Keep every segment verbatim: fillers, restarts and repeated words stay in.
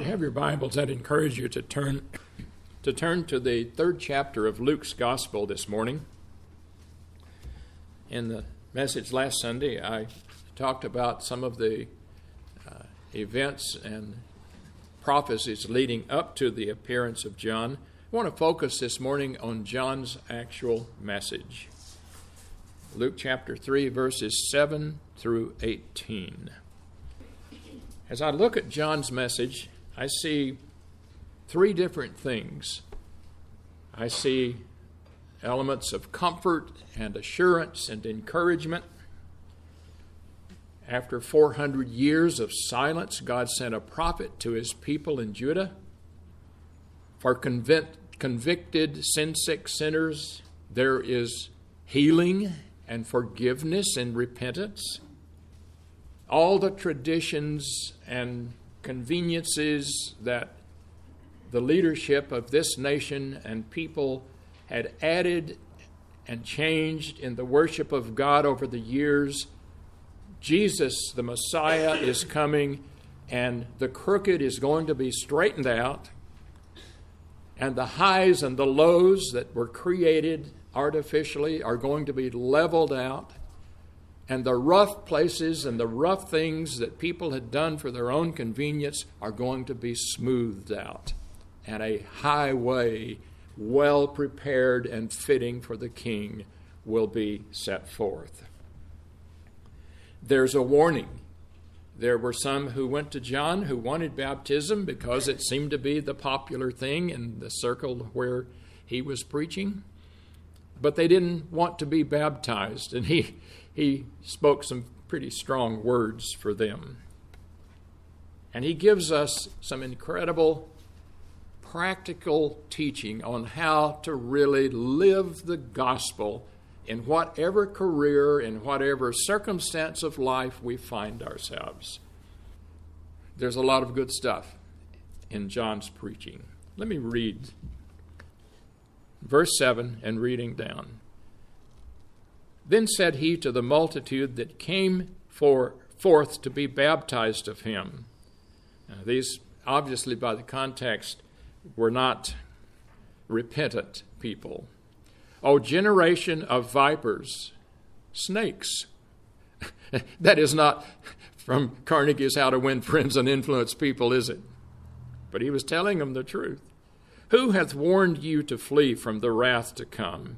you have your Bibles, I'd encourage you to turn to turn to the third chapter of Luke's Gospel this morning. In the message last Sunday, I talked about some of the uh, events and prophecies leading up to the appearance of John. I want to focus this morning on John's actual message. Luke chapter three, verses seven through eighteen. As I look at John's message, I see three different things. I see elements of comfort and assurance and encouragement. After four hundred years of silence, God sent a prophet to his people in Judah. For convict, convicted, sin-sick sinners, there is healing and forgiveness and repentance. All the traditions and conveniences that the leadership of this nation and people had added and changed in the worship of God over the years, Jesus, the Messiah, is coming, and the crooked is going to be straightened out, and the highs and the lows that were created artificially are going to be leveled out, and the rough places and the rough things that people had done for their own convenience are going to be smoothed out, and a highway well prepared and fitting for the King will be set forth. There's a warning. There were some who went to John who wanted baptism because it seemed to be the popular thing in the circle where he was preaching, but they didn't want to be baptized, and he he spoke some pretty strong words for them. And he gives us some incredible practical teaching on how to really live the gospel in whatever career, in whatever circumstance of life we find ourselves. There's a lot of good stuff in John's preaching. Let me read verse seven and reading down. Then said he to the multitude that came for, forth to be baptized of him. Now, these, obviously by the context, were not repentant people. O generation of vipers, snakes. That is not from Carnegie's How to Win Friends and Influence People, is it? But he was telling them the truth. Who hath warned you to flee from the wrath to come?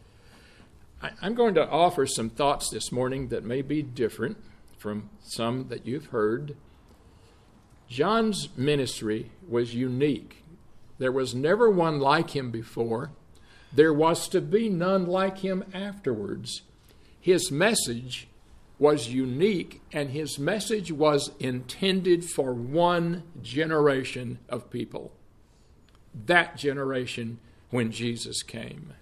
I, I'm going to offer some thoughts this morning that may be different from some that you've heard. John's ministry was unique. There was never one like him before. There was to be none like him afterwards. His message was unique, and his message was intended for one generation of people. That generation when Jesus came.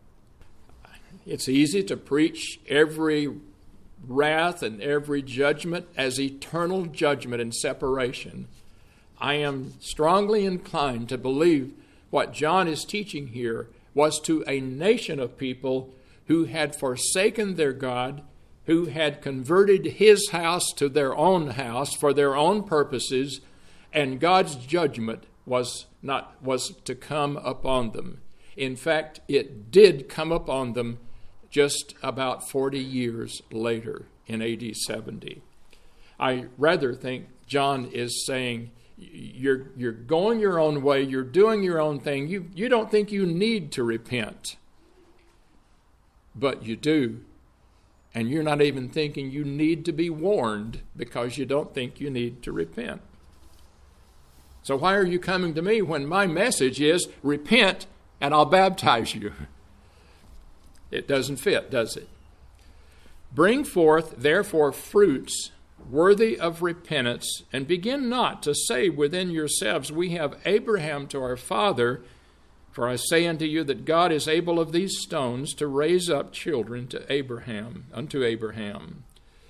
It's easy to preach every wrath and every judgment as eternal judgment and separation. I am strongly inclined to believe what John is teaching here was to a nation of people who had forsaken their God, who had converted his house to their own house for their own purposes, and God's judgment was not was to come upon them. In fact, it did come upon them just about forty years later in A D seventy. I rather think John is saying, You're you're going your own way. You're doing your own thing. You you don't think you need to repent, but you do, and you're not even thinking you need to be warned because you don't think you need to repent. So why are you coming to me when my message is repent and I'll baptize you? It doesn't fit, does it? Bring forth therefore fruits worthy of repentance, and begin not to say within yourselves, we have Abraham to our father, for I say unto you that God is able of these stones to raise up children to Abraham, unto Abraham.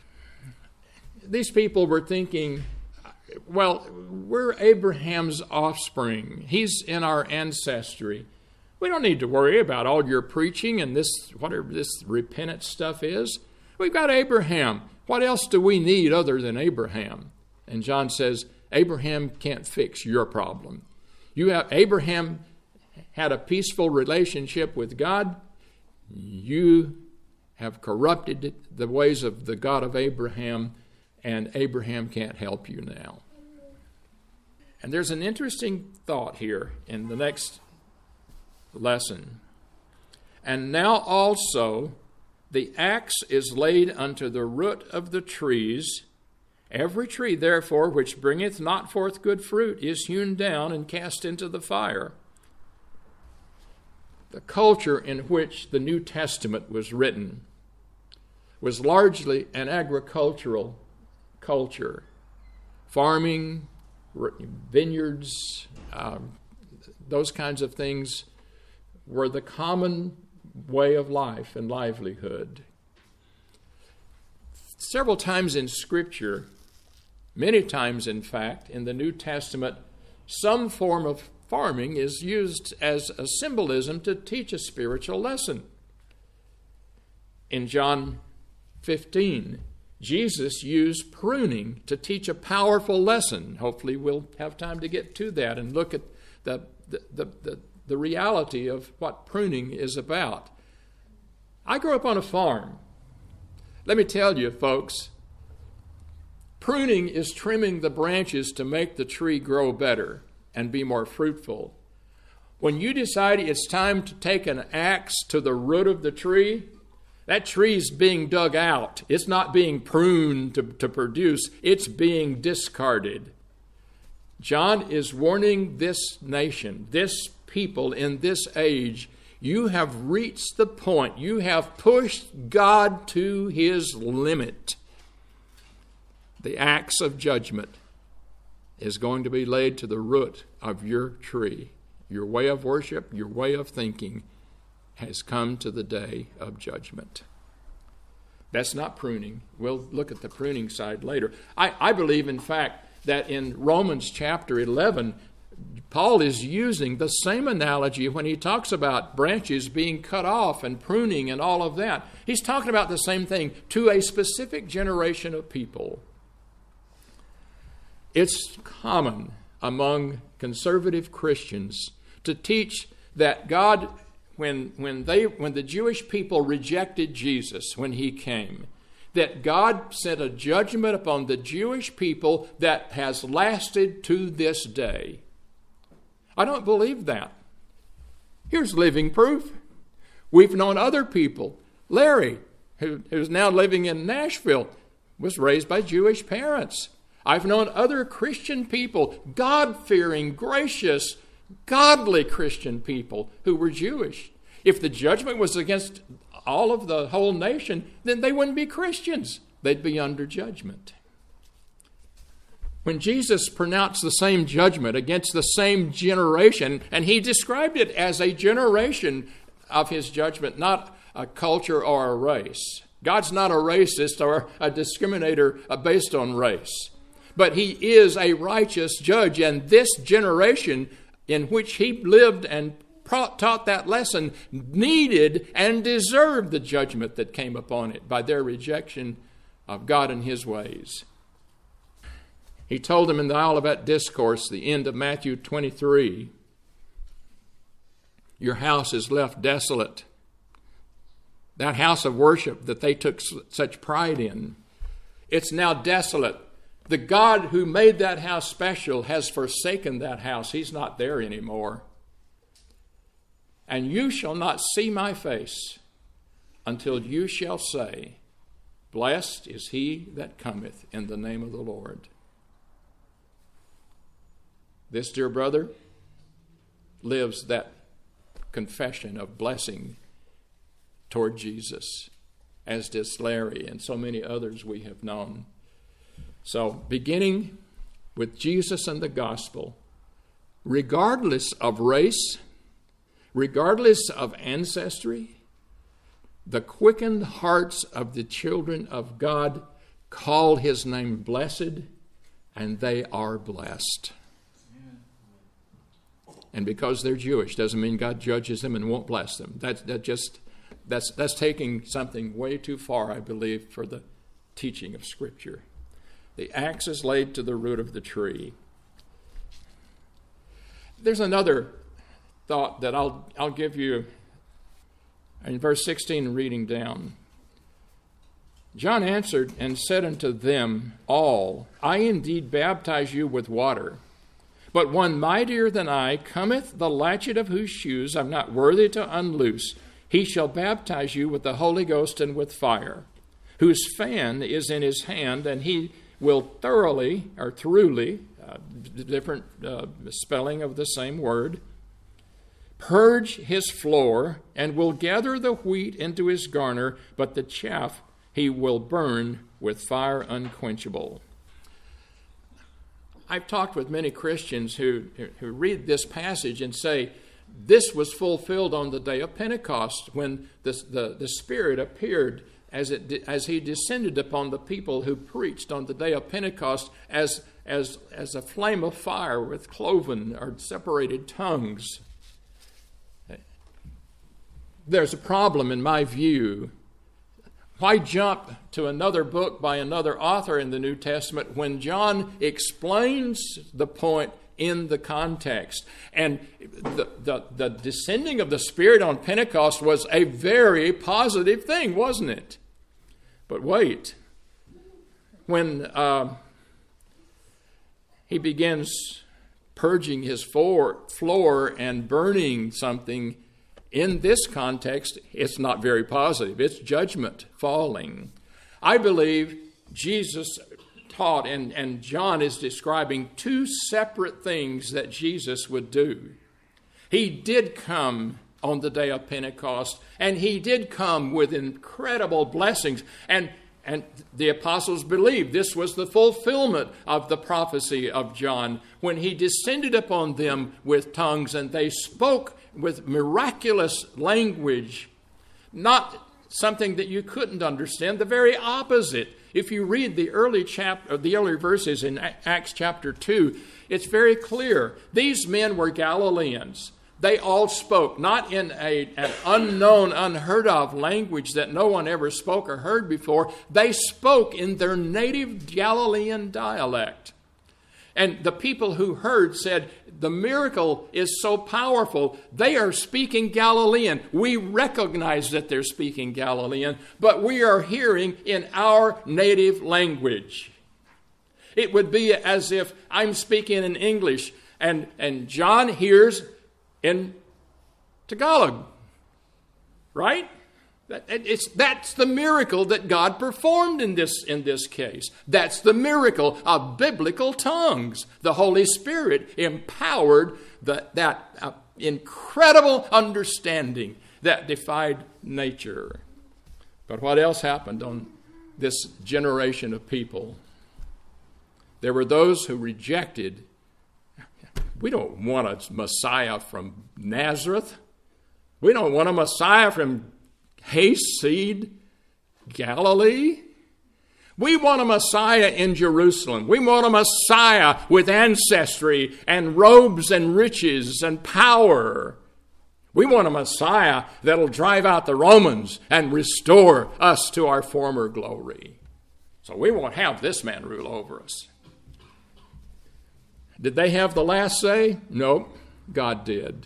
These people were thinking, well, we're Abraham's offspring. He's in our ancestry. We don't need to worry about all your preaching and this, whatever this repentance stuff is. We've got Abraham. What else do we need other than Abraham? And John says, Abraham can't fix your problem. You have Abraham had a peaceful relationship with God. You have corrupted the ways of the God of Abraham, and Abraham can't help you now. And there's an interesting thought here in the next lesson. And now also the axe is laid unto the root of the trees. Every tree, therefore, which bringeth not forth good fruit is hewn down and cast into the fire. The culture in which the New Testament was written was largely an agricultural culture. Farming, vineyards, uh, those kinds of things were the common way of life and livelihood. Several times in Scripture, many times in fact, in the New Testament, some form of farming is used as a symbolism to teach a spiritual lesson. In John fifteen, Jesus used pruning to teach a powerful lesson. Hopefully we'll have time to get to that and look at the, the, the, the, the reality of what pruning is about. I grew up on a farm. Let me tell you, folks, pruning is trimming the branches to make the tree grow better and be more fruitful. When you decide it's time to take an axe to the root of the tree, that tree's being dug out. It's not being pruned to, to produce. It's being discarded. John is warning this nation, this people in this age, you have reached the point. You have pushed God to his limit. The axe of judgment is going to be laid to the root of your tree. Your way of worship, your way of thinking has come to the day of judgment. That's not pruning. We'll look at the pruning side later. I, I believe, in fact, that in Romans chapter eleven, Paul is using the same analogy when he talks about branches being cut off and pruning and all of that. He's talking about the same thing to a specific generation of people. It's common among conservative Christians to teach that God, when, when, they, when the Jewish people rejected Jesus when he came, that God sent a judgment upon the Jewish people that has lasted to this day. I don't believe that. Here's living proof. We've known other people. Larry, who, who's now living in Nashville, was raised by Jewish parents. I've known other Christian people, God-fearing, gracious, godly Christian people who were Jewish. If the judgment was against all of the whole nation, then they wouldn't be Christians. They'd be under judgment. When Jesus pronounced the same judgment against the same generation, and he described it as a generation of his judgment, not a culture or a race. God's not a racist or a discriminator based on race. But he is a righteous judge, and this generation in which he lived and taught that lesson needed and deserved the judgment that came upon it by their rejection of God and his ways. He told them in the Olivet Discourse, the end of Matthew twenty-three, your house is left desolate. That house of worship that they took such pride in, it's now desolate. The God who made that house special has forsaken that house. He's not there anymore. And you shall not see my face until you shall say, blessed is he that cometh in the name of the Lord. This dear brother lives that confession of blessing toward Jesus, as does Larry and so many others we have known. So, beginning with Jesus and the gospel, regardless of race, regardless of ancestry, the quickened hearts of the children of God call his name blessed, and they are blessed. And because they're Jewish doesn't mean God judges them and won't bless them. That, that just that's that's taking something way too far, I believe, for the teaching of Scripture. The axe is laid to the root of the tree. There's another thought that I'll I'll give you in verse sixteen, reading down. John answered and said unto them all, I indeed baptize you with water, but one mightier than I cometh, the latchet of whose shoes I'm not worthy to unloose. He shall baptize you with the Holy Ghost and with fire, whose fan is in his hand, and he will thoroughly, or thoroughly, uh, different uh, spelling of the same word, purge his floor, and will gather the wheat into his garner, but the chaff he will burn with fire unquenchable. I've talked with many Christians who, who read this passage and say, this was fulfilled on the day of Pentecost when the, the, the Spirit appeared as it as he descended upon the people who preached on the day of Pentecost as, as, as a flame of fire with cloven or separated tongues. There's a problem in my view. Why jump to another book by another author in the New Testament when John explains the point in the context? And the, the, the descending of the Spirit on Pentecost was a very positive thing, wasn't it? But wait, when uh, he begins purging his floor, floor and burning something, in this context, it's not very positive. It's judgment falling. I believe Jesus taught, and, and John is describing two separate things that Jesus would do. He did come on the day of Pentecost, and he did come with incredible blessings. And, and the apostles believed this was the fulfillment of the prophecy of John when he descended upon them with tongues, and they spoke with miraculous language, not something that you couldn't understand, the very opposite. If you read the early chapter, the early verses in Acts chapter two, it's very clear. These men were Galileans. They all spoke, not in a, an unknown, unheard of language that no one ever spoke or heard before. They spoke in their native Galilean dialect. And the people who heard said, the miracle is so powerful, they are speaking Galilean. We recognize that they're speaking Galilean, but we are hearing in our native language. It would be as if I'm speaking in English, and, and John hears in Tagalog, right? It's, that's the miracle that God performed in this, in this case. That's the miracle of biblical tongues. The Holy Spirit empowered the, that uh, incredible understanding that defied nature. But what else happened on this generation of people? There were those who rejected. We don't want a Messiah from Nazareth. We don't want a Messiah from hayseed Galilee. We want a Messiah in Jerusalem. We want a Messiah with ancestry and robes and riches and power. We want a Messiah that'll drive out the Romans and restore us to our former glory. So we won't have this man rule over us. Did they have the last say? Nope, God did.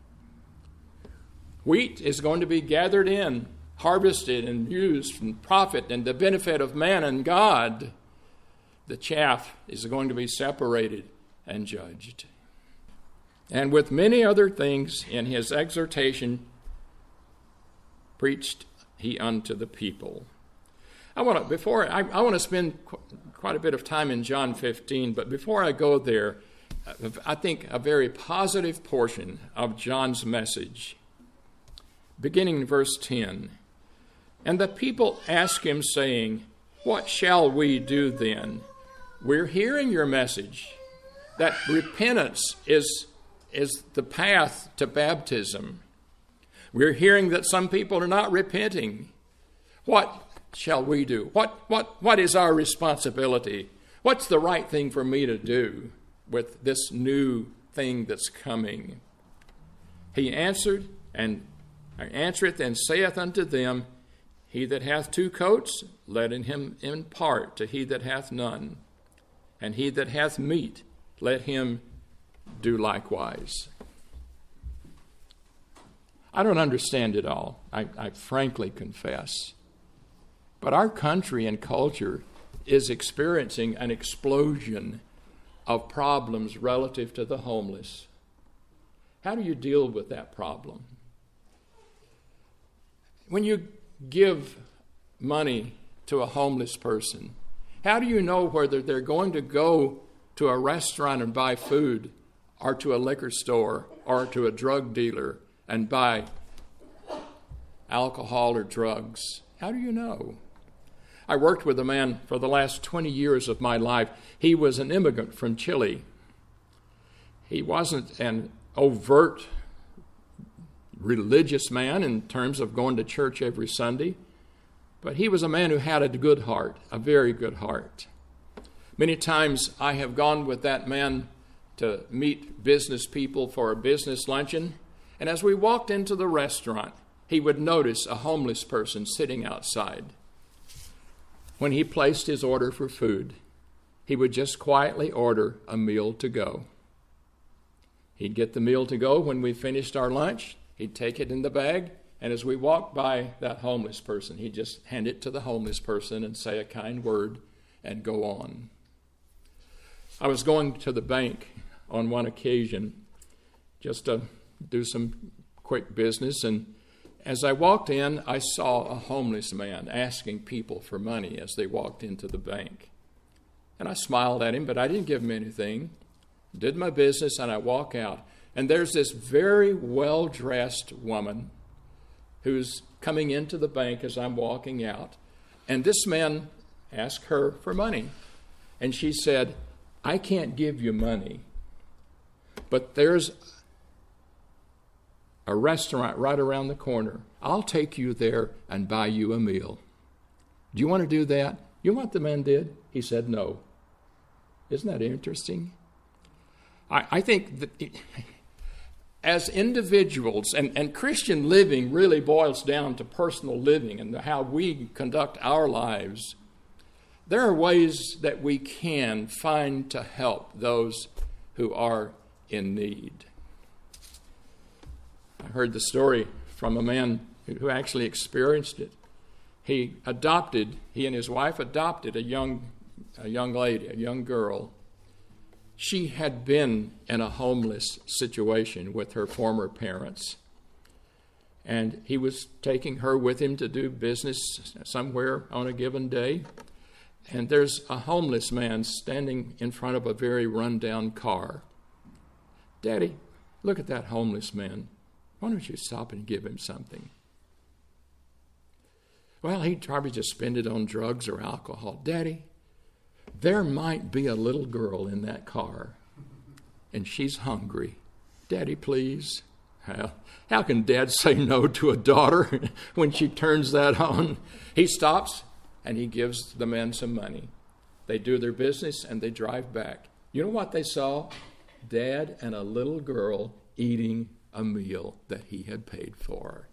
Wheat is going to be gathered in, harvested and used and profit and the benefit of man and God. The chaff is going to be separated and judged. And with many other things in his exhortation preached he unto the people. I want to before I, I want to spend qu- quite a bit of time in John fifteen, but before I go there, I think a very positive portion of John's message, beginning in verse ten. And the people ask him, saying, what shall we do then? We're hearing your message, that repentance is, is the path to baptism. We're hearing that some people are not repenting. What shall we do? What, what, what is our responsibility? What's the right thing for me to do with this new thing that's coming? He answered and answereth and saith unto them, he that hath two coats, let him impart to he that hath none. And he that hath meat, let him do likewise. I don't understand it all, I, I frankly confess. But our country and culture is experiencing an explosion of problems relative to the homeless. How do you deal with that problem? When you give money to a homeless person, how do you know whether they're going to go to a restaurant and buy food, or to a liquor store, or to a drug dealer and buy alcohol or drugs? How do you know? I worked with a man for the last twenty years of my life. He was an immigrant from Chile. He wasn't an overt religious man in terms of going to church every Sunday, but he was a man who had a good heart, a very good heart. Many times I have gone with that man to meet business people for a business luncheon, and as we walked into the restaurant, he would notice a homeless person sitting outside. When he placed his order for food, he would just quietly order a meal to go. He'd get the meal to go when we finished our lunch. He'd take it in the bag, and as we walked by that homeless person, he'd just hand it to the homeless person and say a kind word and go on. I was going to the bank on one occasion just to do some quick business, and as I walked in, I saw a homeless man asking people for money as they walked into the bank. And I smiled at him, but I didn't give him anything. Did my business, and I walk out. And there's this very well-dressed woman who's coming into the bank as I'm walking out. And this man asked her for money. And she said, "I can't give you money, but there's a restaurant right around the corner. I'll take you there and buy you a meal. Do you want to do that?" You know what the man did? He said no. Isn't that interesting? I, I think that it, as individuals, and, and Christian living really boils down to personal living and how we conduct our lives, there are ways that we can find to help those who are in need. I heard the story from a man who actually experienced it. He adopted, he and his wife adopted a young, a young lady, a young girl. She had been in a homeless situation with her former parents. And he was taking her with him to do business somewhere on a given day. And there's a homeless man standing in front of a very run-down car. "Daddy, look at that homeless man. Why don't you stop and give him something?" "Well, he'd probably just spend it on drugs or alcohol." "Daddy, there might be a little girl in that car, and she's hungry. Daddy, please." How, how can dad say no to a daughter when she turns that on? He stops, and he gives the men some money. They do their business, and they drive back. You know what they saw? Dad and a little girl eating a meal that he had paid for.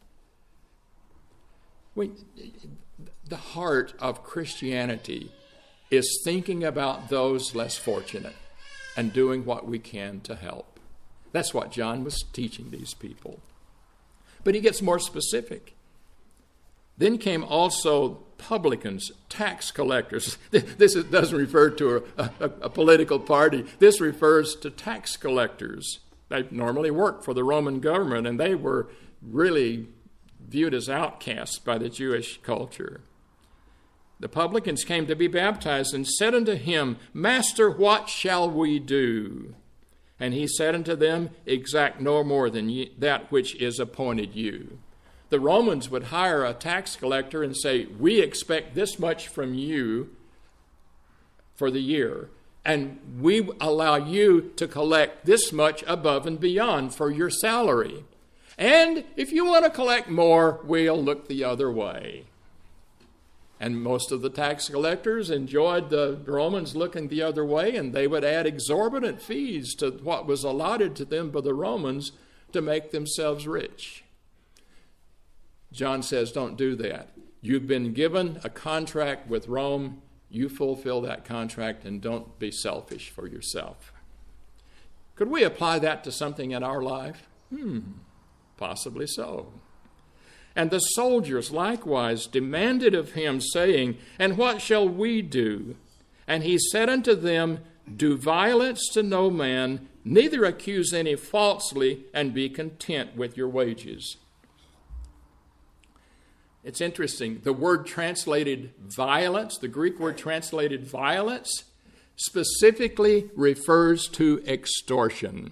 We, the heart of Christianity is thinking about those less fortunate and doing what we can to help. That's what John was teaching these people. But he gets more specific. Then came also publicans, tax collectors. This is, doesn't refer to a, a, a political party. This refers to tax collectors. They normally worked for the Roman government, and they were really viewed as outcasts by the Jewish culture. The publicans came to be baptized and said unto him, "Master, what shall we do?" And he said unto them, "Exact no more than ye, that which is appointed you." The Romans would hire a tax collector and say, "We expect this much from you for the year, and we allow you to collect this much above and beyond for your salary. And if you want to collect more, we'll look the other way." And most of the tax collectors enjoyed the Romans looking the other way, and they would add exorbitant fees to what was allotted to them by the Romans to make themselves rich. John says, don't do that. You've been given a contract with Rome. You fulfill that contract and don't be selfish for yourself. Could we apply that to something in our life? Hmm, possibly so. And the soldiers likewise demanded of him, saying, And what shall we do? And he said unto them, Do violence to no man, neither accuse any falsely, and be content with your wages. It's interesting. The word translated violence, the Greek word translated violence, specifically refers to extortion.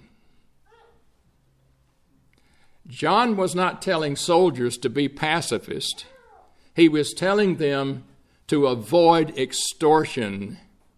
John was not telling soldiers to be pacifist. He was telling them to avoid extortion,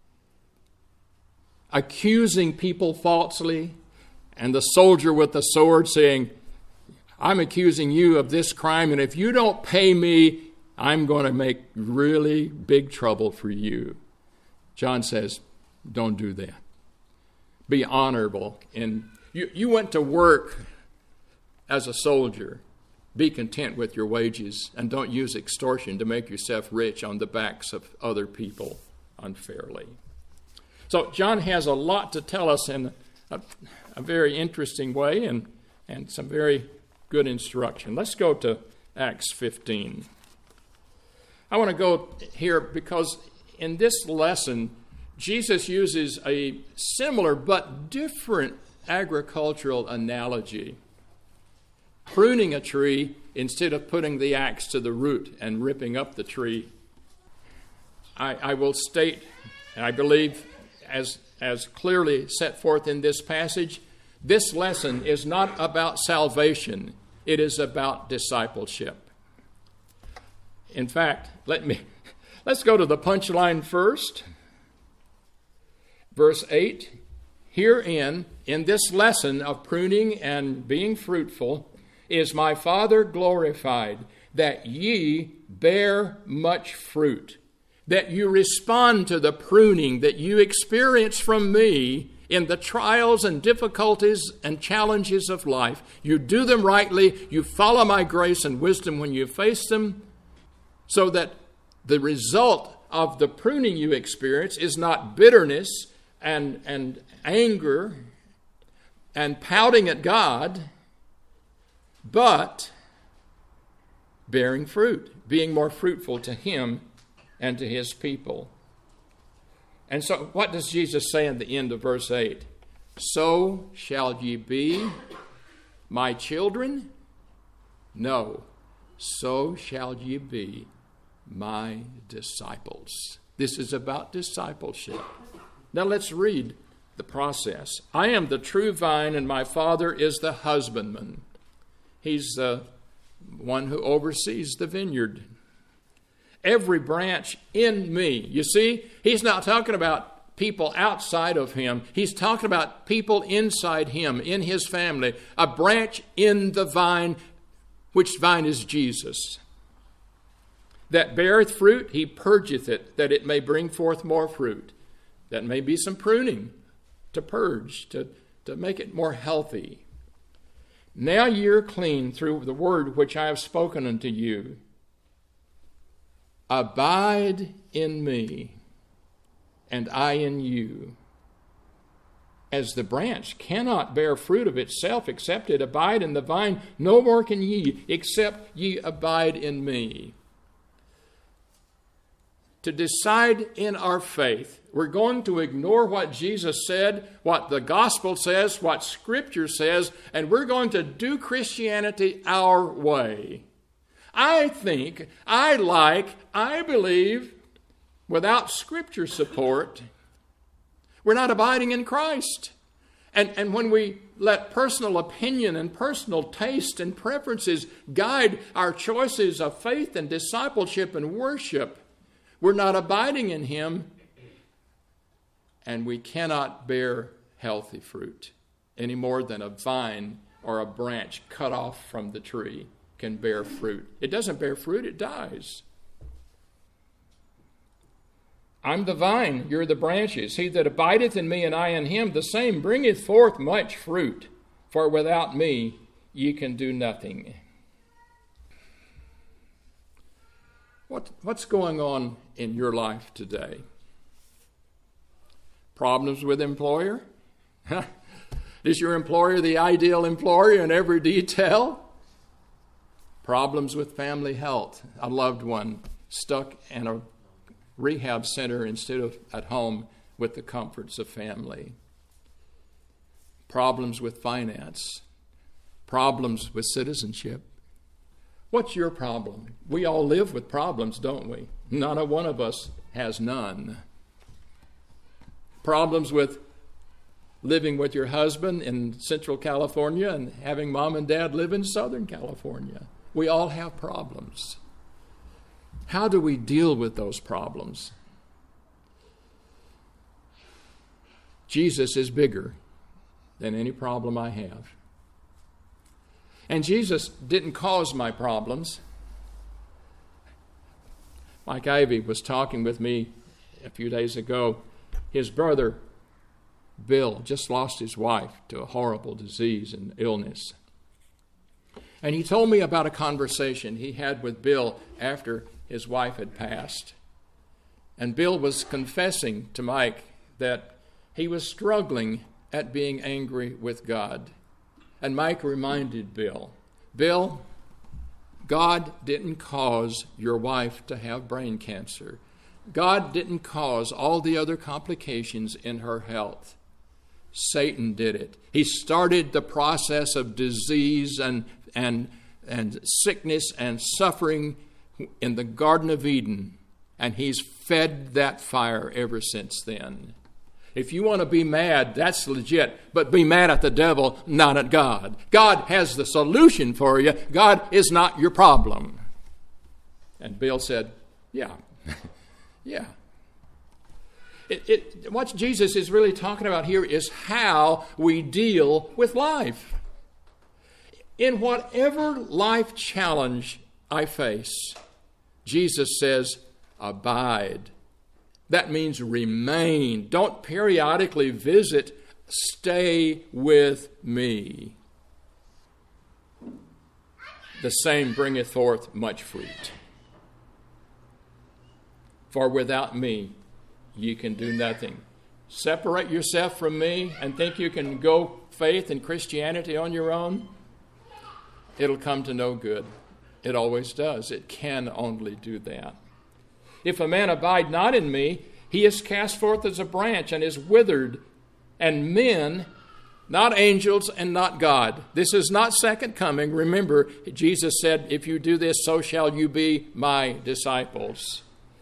accusing people falsely, and the soldier with the sword saying, I'm accusing you of this crime, and if you don't pay me, I'm going to make really big trouble for you. John says, don't do that. Be honorable. And you, you went to work as a soldier. Be content with your wages, and don't use extortion to make yourself rich on the backs of other people unfairly. So John has a lot to tell us in a, a very interesting way, and, and some very good instruction. Let's go to Acts fifteen. I want to go here because in this lesson, Jesus uses a similar but different agricultural analogy. Pruning a tree instead of putting the axe to the root and ripping up the tree. I, I will state, and I believe as, as clearly set forth in this passage, this lesson is not about salvation. It is about discipleship. In fact, let me let's go to the punchline first. Verse eight, herein, in this lesson of pruning and being fruitful, is my Father glorified, that ye bear much fruit, that you respond to the pruning that you experience from me in the trials and difficulties and challenges of life. You do them rightly, you follow my grace and wisdom when you face them, so that the result of the pruning you experience is not bitterness and, and anger and pouting at God, but bearing fruit, being more fruitful to him and to his people. And so what does Jesus say in the end of verse eight? So shall ye be my children? No, so shall ye be my disciples. This is about discipleship. Now let's read the process. I am the true vine, and my Father is the husbandman. He's the one who oversees the vineyard. Every branch in me. You see, he's not talking about people outside of him. He's talking about people inside him, in his family. A branch in the vine, which vine is Jesus. That beareth fruit, he purgeth it, that it may bring forth more fruit. That may be some pruning to purge, to, to make it more healthy. Now ye are clean through the word which I have spoken unto you. Abide in me, and I in you. As the branch cannot bear fruit of itself except it abide in the vine, no more can ye, except ye abide in me. To decide in our faith, we're going to ignore what Jesus said, what the gospel says, what Scripture says, and we're going to do Christianity our way. I think, I like, I believe, without Scripture support, we're not abiding in Christ. And, and when we let personal opinion and personal taste and preferences guide our choices of faith and discipleship and worship, we're not abiding in him, and we cannot bear healthy fruit any more than a vine or a branch cut off from the tree can bear fruit. It doesn't bear fruit, it dies. I'm the vine, you're the branches. He that abideth in me and I in him, the same bringeth forth much fruit. For without me ye can do nothing. What, what's going on in your life today? Problems with employer? Is your employer the ideal employer in every detail? Problems with family health. A loved one stuck in a rehab center instead of at home with the comforts of family. Problems with finance. Problems with citizenship. What's your problem? We all live with problems, don't we? Not a one of us has none. Problems with living with your husband in Central California and having mom and dad live in Southern California. We all have problems. How do we deal with those problems? Jesus is bigger than any problem I have. And Jesus didn't cause my problems. Mike Ivey was talking with me a few days ago. His brother, Bill, just lost his wife to a horrible disease and illness. And he told me about a conversation he had with Bill after his wife had passed. And Bill was confessing to Mike that he was struggling at being angry with God. And Mike reminded Bill, Bill, God didn't cause your wife to have brain cancer. God didn't cause all the other complications in her health. Satan did it. He started the process of disease and, and, and sickness and suffering in the Garden of Eden, and he's fed that fire ever since then. If you want to be mad, that's legit, but be mad at the devil, not at God. God has the solution for you. God is not your problem. And Bill said, yeah, yeah. It, it, what Jesus is really talking about here is how we deal with life. In whatever life challenge I face, Jesus says, abide. That means remain. Don't periodically visit. Stay with me. The same bringeth forth much fruit. For without me, you can do nothing. Separate yourself from me and think you can go faith and Christianity on your own? It'll come to no good. It always does. It can only do that. If a man abide not in me, he is cast forth as a branch and is withered, and men, not angels and not God. This is not second coming. Remember, Jesus said, if you do this, so shall you be my disciples.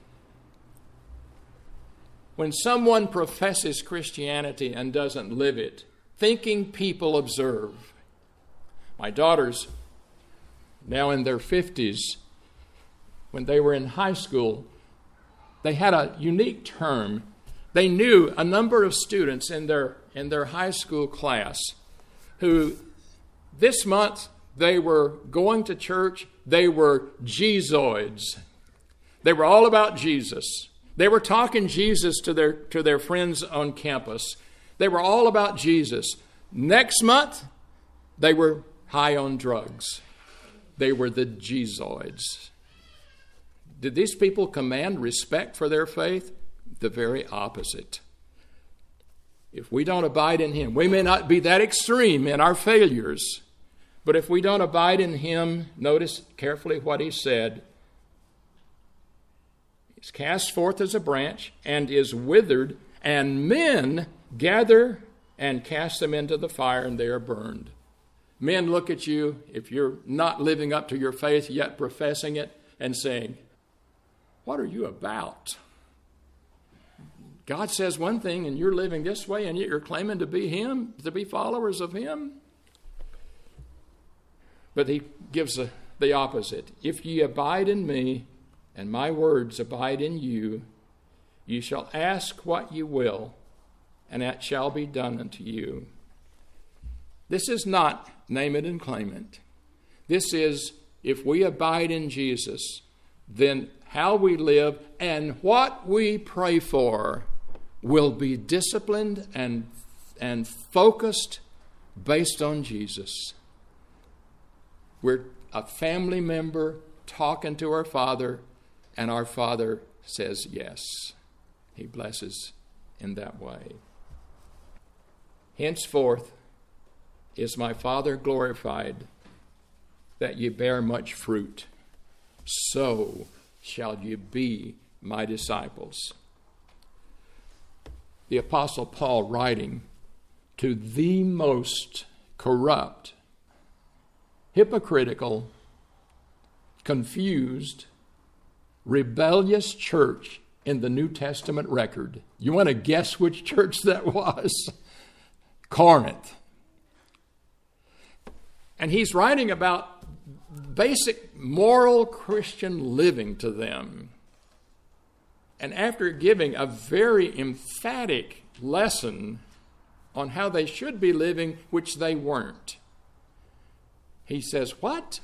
When someone professes Christianity and doesn't live it, thinking people observe. My daughters, now in their fifties, when they were in high school, they had a unique term. They knew a number of students in their in their high school class who this month they were going to church. They were Jesusoids. They were all about Jesus. They were talking Jesus to their to their friends on campus. They were all about Jesus. Next month, they were high on drugs. They were the Jesusoids. Did these people command respect for their faith? The very opposite. If we don't abide in him, we may not be that extreme in our failures, but if we don't abide in him, notice carefully what he said. He's cast forth as a branch and is withered, and men gather and cast them into the fire, and they are burned. Men look at you, if you're not living up to your faith yet professing it, and saying, what are you about? God says one thing and you're living this way, and yet you're claiming to be him, to be followers of him. But he gives a, the opposite. If ye abide in me, and my words abide in you, ye shall ask what ye will, and that shall be done unto you. This is not name it and claim it. This is, if we abide in Jesus, then how we live and what we pray for will be disciplined and, and focused based on Jesus. We're a family member talking to our Father, and our Father says yes. He blesses in that way. Henceforth, is my Father glorified, that ye bear much fruit. So shall ye be my disciples. The Apostle Paul, writing to the most corrupt, hypocritical, confused, rebellious church in the New Testament record. You want to guess which church that was? Corinth. And he's writing about basic moral Christian living to them. And after giving a very emphatic lesson on how they should be living, which they weren't, he says, what?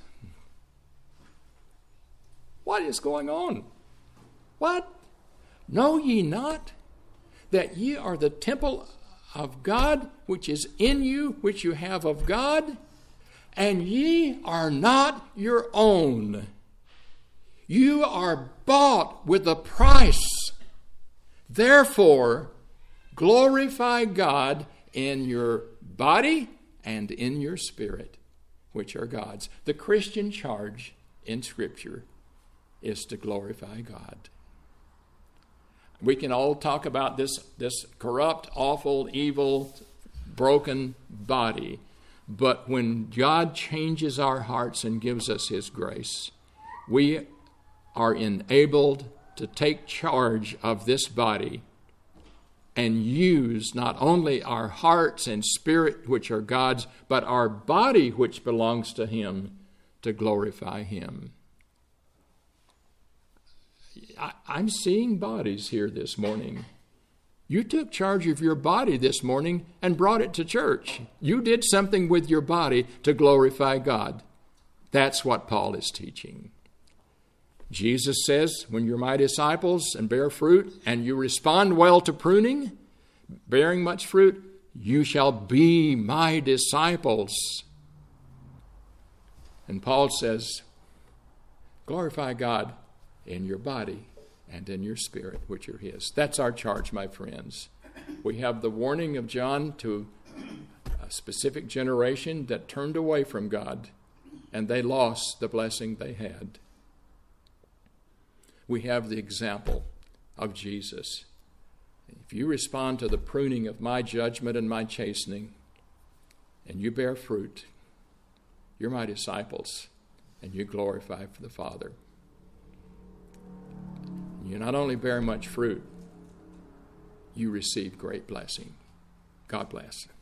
What is going on? What? Know ye not that ye are the temple of God, which is in you, which you have of God, and ye are not your own? You are bought with a price. Therefore, glorify God in your body and in your spirit, which are God's. The Christian charge in Scripture is to glorify God. We can all talk about this, this corrupt, awful, evil, broken body, but when God changes our hearts and gives us His grace, we are enabled to take charge of this body and use not only our hearts and spirit, which are God's, but our body, which belongs to Him, to glorify Him. I, I'm seeing bodies here this morning. You took charge of your body this morning and brought it to church. You did something with your body to glorify God. That's what Paul is teaching. Jesus says, when you're my disciples and bear fruit, and you respond well to pruning, bearing much fruit, you shall be my disciples. And Paul says, glorify God in your body and in your spirit, which are His. That's our charge, my friends. We have the warning of John to a specific generation that turned away from God, and they lost the blessing they had. We have the example of Jesus. If you respond to the pruning of my judgment and my chastening, and you bear fruit, you're my disciples, and you glorify for the Father. You not only bear much fruit, you receive great blessing. God bless.